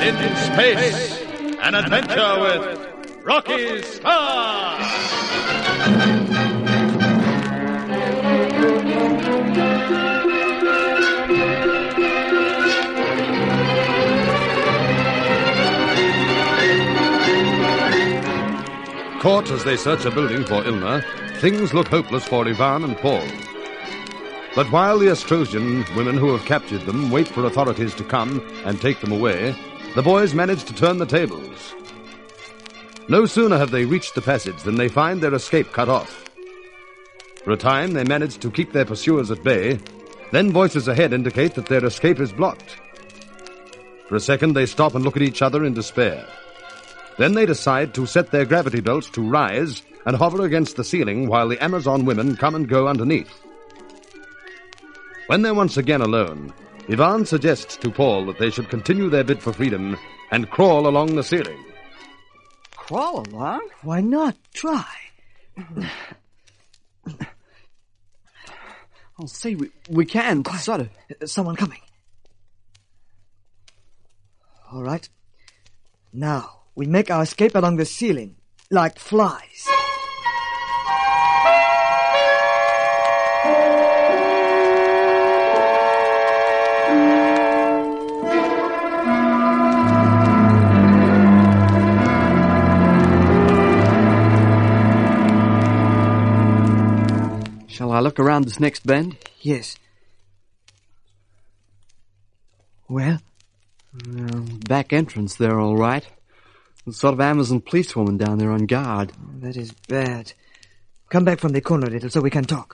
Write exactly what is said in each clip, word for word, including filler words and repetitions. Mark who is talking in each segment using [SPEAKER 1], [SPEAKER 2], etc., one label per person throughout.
[SPEAKER 1] in Space, an adventure with Rocky Star.
[SPEAKER 2] Caught as they search a building for Ilna, things look hopeless for Ivan and Paul. But while the Ostrosian women who have captured them wait for authorities to come and take them away, the boys manage to turn the tables. No sooner have they reached the passage than they find their escape cut off. For a time, they manage to keep their pursuers at bay. Then voices ahead indicate that their escape is blocked. For a second, they stop and look at each other in despair. Then they decide to set their gravity belts to rise and hover against the ceiling while the Amazon women come and go underneath. When they're once again alone, Ivan suggests to Paul that they should continue their bid for freedom and crawl along the ceiling.
[SPEAKER 3] Crawl along?
[SPEAKER 4] Why not? Try.
[SPEAKER 3] I'll say we, we can,
[SPEAKER 4] Quiet.
[SPEAKER 3] sort of.
[SPEAKER 4] Someone coming. All right. Now, we make our escape along the ceiling, like flies.
[SPEAKER 3] Shall I look around this next bend?
[SPEAKER 4] Yes. Well?
[SPEAKER 3] Well, back entrance there, all right. The sort of Amazon policewoman down there on guard.
[SPEAKER 4] That is bad. Come back from the corner a little so we can talk.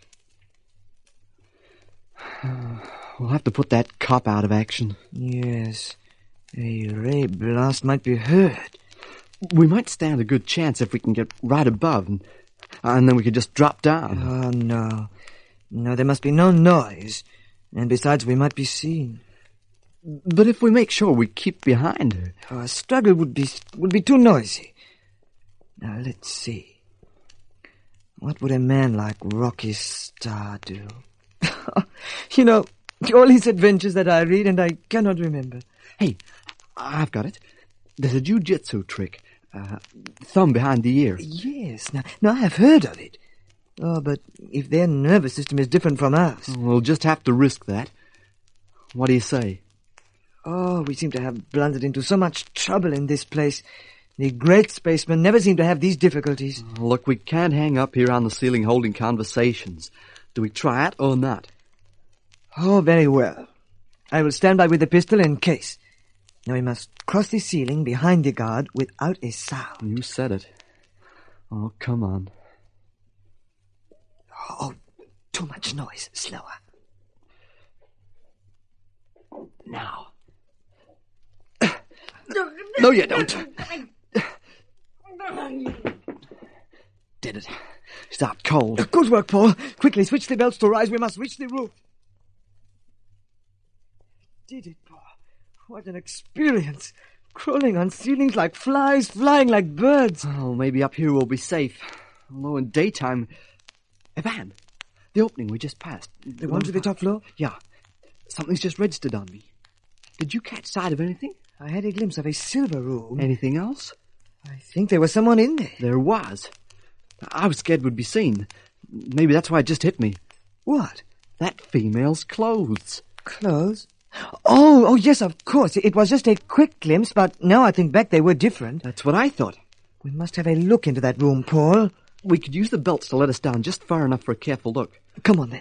[SPEAKER 3] We'll have to put that cop out of action.
[SPEAKER 4] Yes. A ray blast might be heard.
[SPEAKER 3] We might stand a good chance if we can get right above, and, and then we could just drop down.
[SPEAKER 4] Oh, no. No, there must be no noise. And besides, we might be seen.
[SPEAKER 3] But if we make sure we keep behind her...
[SPEAKER 4] Oh, a struggle would be would be too noisy. Now, let's see. What would a man like Rocky Star do? You know, all his adventures that I read and I cannot remember.
[SPEAKER 3] Hey, I've got it. There's a jiu-jitsu trick. Uh, thumb behind the ear.
[SPEAKER 4] Yes, now, now I have heard of it. Oh, but if their nervous system is different from ours...
[SPEAKER 3] We'll just have to risk that. What do you say?
[SPEAKER 4] Oh, we seem to have blundered into so much trouble in this place. The great spacemen never seem to have these difficulties.
[SPEAKER 3] Look, we can't hang up here on the ceiling holding conversations. Do we try it or not?
[SPEAKER 4] Oh, very well. I will stand by with the pistol in case. Now we must cross the ceiling behind the guard without a sound.
[SPEAKER 3] You said it. Oh, come on.
[SPEAKER 4] Oh, too much noise. Slower.
[SPEAKER 3] Now. No, you don't. Did it. It's out cold.
[SPEAKER 4] Good work, Paul. Quickly, switch the belts to rise. We must reach the roof. Did it, Paul. What an experience. Crawling on ceilings like flies, flying like birds.
[SPEAKER 3] Oh, maybe up here we'll be safe. Although in daytime... Ivan, the opening we just passed.
[SPEAKER 4] The one to the top floor?
[SPEAKER 3] Yeah. Something's just registered on me. Did you catch sight of anything?
[SPEAKER 4] I had a glimpse of a silver room.
[SPEAKER 3] Anything else?
[SPEAKER 4] I think there was someone in there.
[SPEAKER 3] There was. I was scared we'd be seen. Maybe that's why it just hit me.
[SPEAKER 4] What?
[SPEAKER 3] That female's clothes.
[SPEAKER 4] Clothes? Oh, oh, yes, of course. It was just a quick glimpse, but now I think back they were different.
[SPEAKER 3] That's what I thought.
[SPEAKER 4] We must have a look into that room, Paul.
[SPEAKER 3] We could use the belts to let us down just far enough for a careful look.
[SPEAKER 4] Come on, then.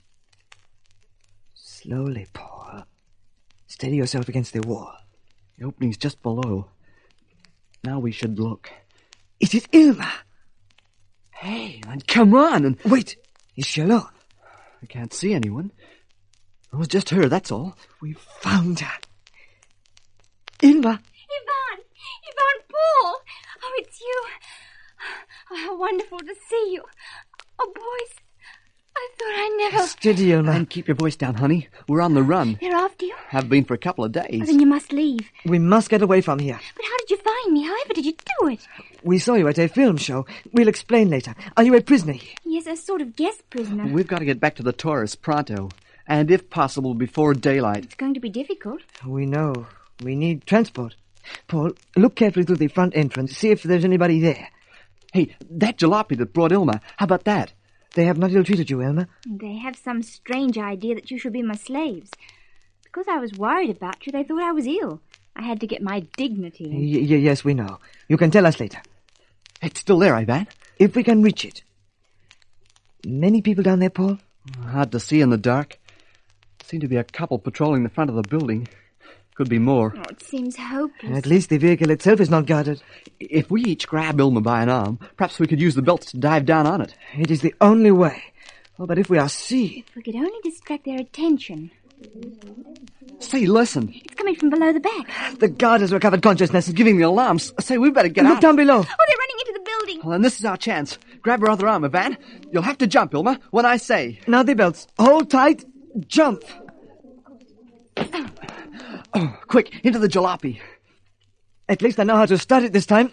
[SPEAKER 4] Slowly, Paul. Steady yourself against the wall.
[SPEAKER 3] The opening's just below. Now we should look.
[SPEAKER 4] It is Ilma.
[SPEAKER 3] Hey, man, come on and...
[SPEAKER 4] Wait, is she alone?
[SPEAKER 3] I can't see anyone. It was just her, that's all.
[SPEAKER 4] We found her. Ilma.
[SPEAKER 5] Ivan! Ivan, Paul! Oh, it's you. Oh, how wonderful to see you. Oh, boys, I thought I never...
[SPEAKER 4] Steady, Ilma.
[SPEAKER 3] And keep your voice down, honey. We're on the run.
[SPEAKER 5] They're after you?
[SPEAKER 3] Have been for a couple of days.
[SPEAKER 5] Oh, then you must leave.
[SPEAKER 4] We must get away from here.
[SPEAKER 5] But how did you find me? However did you do it?
[SPEAKER 4] We saw you at a film show. We'll explain later. Are you a prisoner here?
[SPEAKER 5] Yes, a sort of guest prisoner.
[SPEAKER 3] We've got to get back to the Taurus pronto. And if possible, before daylight.
[SPEAKER 5] It's going to be difficult.
[SPEAKER 4] We know. We need transport. Paul, look carefully through the front entrance. See if there's anybody there.
[SPEAKER 3] Hey, that jalopy that brought Ilma, how about that?
[SPEAKER 4] They have not ill-treated you, Elmer?
[SPEAKER 5] They have some strange idea that you should be my slaves. Because I was worried about you, they thought I was ill. I had to get my dignity in.
[SPEAKER 4] Y- y- yes, we know. You can tell us later.
[SPEAKER 3] It's still there, Ivan?
[SPEAKER 4] If we can reach it. Many people down there, Paul?
[SPEAKER 3] Hard to see in the dark. Seem to be a couple patrolling the front of the building. Could be more.
[SPEAKER 5] Oh, it seems hopeless.
[SPEAKER 4] At least the vehicle itself is not guarded.
[SPEAKER 3] If we each grab Ilma by an arm, perhaps we could use the belts to dive down on it.
[SPEAKER 4] It is the only way. Oh, but if we are seen...
[SPEAKER 5] If we could only distract their attention.
[SPEAKER 3] Say, listen.
[SPEAKER 5] It's coming from below the back.
[SPEAKER 4] The guard has recovered consciousness.
[SPEAKER 3] This is giving the alarms. Say, we better get
[SPEAKER 4] Look
[SPEAKER 3] out.
[SPEAKER 4] down below.
[SPEAKER 5] Oh, they're running into the building.
[SPEAKER 3] Well, then this is our chance. Grab her other arm, Ivan. You'll have to jump, Ilma, when I say.
[SPEAKER 4] Now the belts. Hold tight. Jump.
[SPEAKER 3] Oh, quick, into the jalopy.
[SPEAKER 4] At least I know how to start it this time.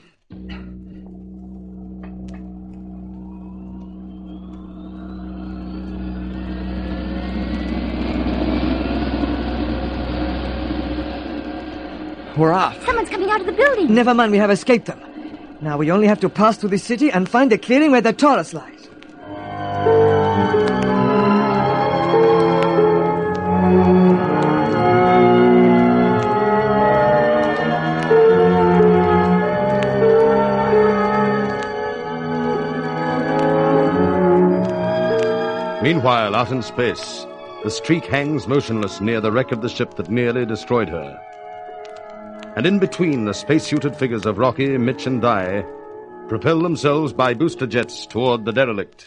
[SPEAKER 3] We're off.
[SPEAKER 5] Someone's coming out of the building.
[SPEAKER 4] Never mind, we have escaped them. Now we only have to pass through the city and find a clearing where the Taurus lies.
[SPEAKER 2] Meanwhile, out in space, the streak hangs motionless near the wreck of the ship that nearly destroyed her. And in between, the spacesuited figures of Rocky, Mitch, and Di propel themselves by booster jets toward the derelict.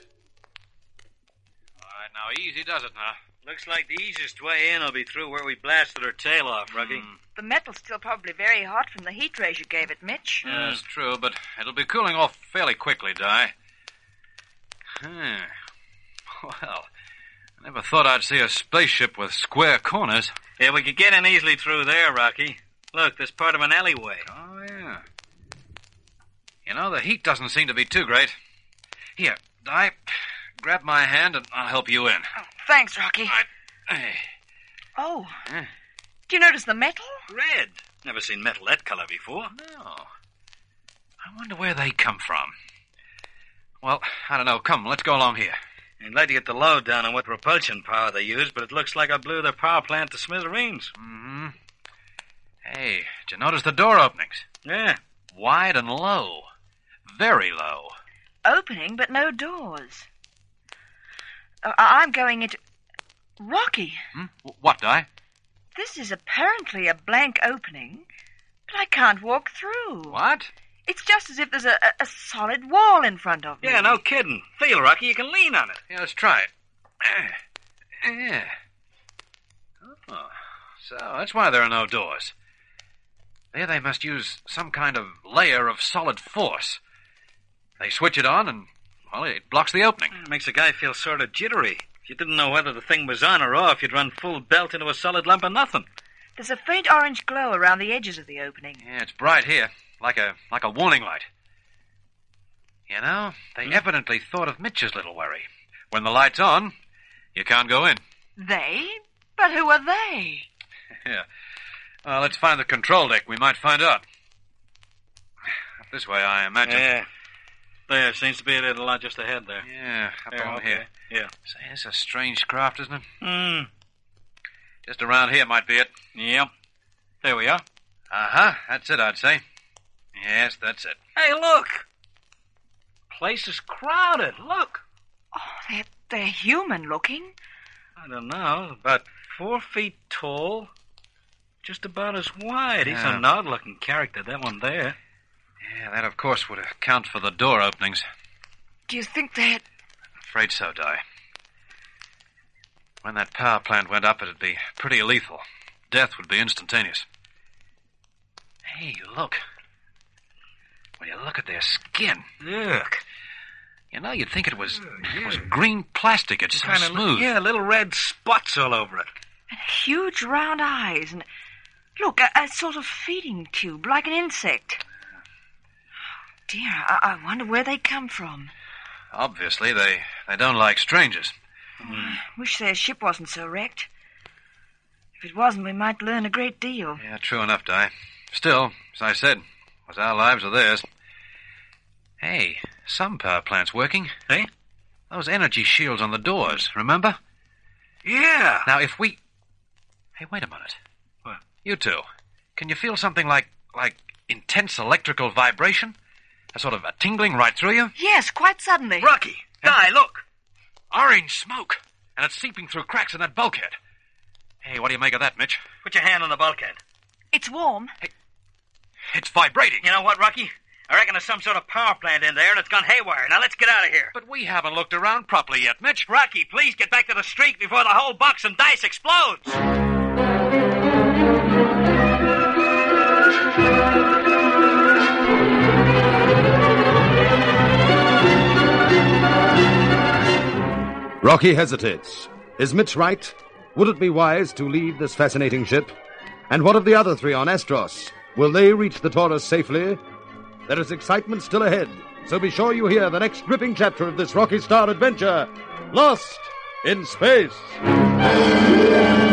[SPEAKER 6] All right, now easy does it now. Looks like the easiest way in will be through where we blasted her tail off, Rocky. Mm.
[SPEAKER 7] The metal's still probably very hot from the heat rays you gave it, Mitch.
[SPEAKER 6] Yeah, that's true, but it'll be cooling off fairly quickly, Di. Hmm. Well, I never thought I'd see a spaceship with square corners. Yeah, we could get in easily through there, Rocky. Look, there's part of an alleyway. Oh, yeah. You know, the heat doesn't seem to be too great. Here, Di, grab my hand and I'll help you in.
[SPEAKER 7] Oh, thanks, Rocky.
[SPEAKER 6] I, hey.
[SPEAKER 7] Oh.
[SPEAKER 6] Huh?
[SPEAKER 7] Do you notice the metal?
[SPEAKER 6] Red. Never seen metal that color before. No. I wonder where they come from. Well, I don't know. Come, let's go along here. I'd like to get the lowdown on what propulsion power they use, but it looks like I blew their power plant to smithereens. Mm-hmm. Hey, did you notice the door openings? Yeah. Wide and low. Very low.
[SPEAKER 7] Opening, but no doors. Uh, I'm going into... Rocky.
[SPEAKER 6] Hmm? What, Di?
[SPEAKER 7] This is apparently a blank opening, but I can't walk through.
[SPEAKER 6] What?
[SPEAKER 7] It's just as if there's a, a, a solid wall in front of me.
[SPEAKER 6] Yeah, no kidding. Feel, Rocky, you can lean on it. Yeah, let's try it. Yeah. Oh, so that's why there are no doors. There they must use some kind of layer of solid force. They switch it on and, well, it blocks the opening. It makes a guy feel sort of jittery. If you didn't know whether the thing was on or off, you'd run full belt into a solid lump of nothing.
[SPEAKER 7] There's a faint orange glow around the edges of the opening.
[SPEAKER 6] Yeah, it's bright here, like a like a warning light. You know, they hmm? evidently thought of Mitch's little worry. When the light's on, you can't go in.
[SPEAKER 7] They? But who are they?
[SPEAKER 6] Yeah. Well, let's find the control deck. We might find out. Up this way, I imagine. Yeah. There seems to be a little lot just ahead there. Yeah, up there, on okay. here. Yeah. Say, it's a strange craft, isn't it? Hmm. Just around here might be it. Yep. There we are. Uh-huh. That's it, I'd say. Yes, that's it. Hey, look! Place is crowded. Look.
[SPEAKER 7] Oh, they're, they're human-looking.
[SPEAKER 6] I don't know. About four feet tall. Just about as wide. Yeah. He's an odd-looking character, that one there. Yeah, that, of course, would account for the door openings.
[SPEAKER 7] Do you think they're...
[SPEAKER 6] Afraid so, Di. When that power plant went up, it'd be pretty lethal. Death would be instantaneous. Hey, look. When you look at their skin. Look. You know, you'd think it was, oh, yeah. it was green plastic. It's so smooth. Yeah, little red spots all over it.
[SPEAKER 7] And huge round eyes. And look, a, a sort of feeding tube, like an insect. Oh, dear, I, I wonder where they come from.
[SPEAKER 6] Obviously, they, they don't like strangers.
[SPEAKER 7] Mm. I wish their ship wasn't so wrecked. If it wasn't, we might learn a great deal.
[SPEAKER 6] Yeah, true enough, Di. Still, as I said, it was our lives or theirs. Hey, some power plant's working. Hey? Those energy shields on the doors, remember?
[SPEAKER 8] Yeah.
[SPEAKER 6] Now, if we... Hey, wait a minute.
[SPEAKER 8] What?
[SPEAKER 6] You two. Can you feel something like, like intense electrical vibration? A sort of a tingling right through you?
[SPEAKER 7] Yes, quite suddenly.
[SPEAKER 8] Rocky, Di, look.
[SPEAKER 6] Orange smoke. And it's seeping through cracks in that bulkhead. Hey, what do you make of that, Mitch?
[SPEAKER 8] Put your hand on the bulkhead.
[SPEAKER 7] It's warm.
[SPEAKER 6] Hey, it's vibrating.
[SPEAKER 8] You know what, Rocky? I reckon there's some sort of power plant in there and it's gone haywire. Now let's get out of here.
[SPEAKER 6] But we haven't looked around properly yet, Mitch.
[SPEAKER 8] Rocky, please get back to the street before the whole box and dice explodes.
[SPEAKER 2] Rocky hesitates. Is Mitch right? Would it be wise to leave this fascinating ship? And what of the other three on Astros? Will they reach the Taurus safely? There is excitement still ahead, so be sure you hear the next gripping chapter of this Rocky Star adventure, Lost in Space.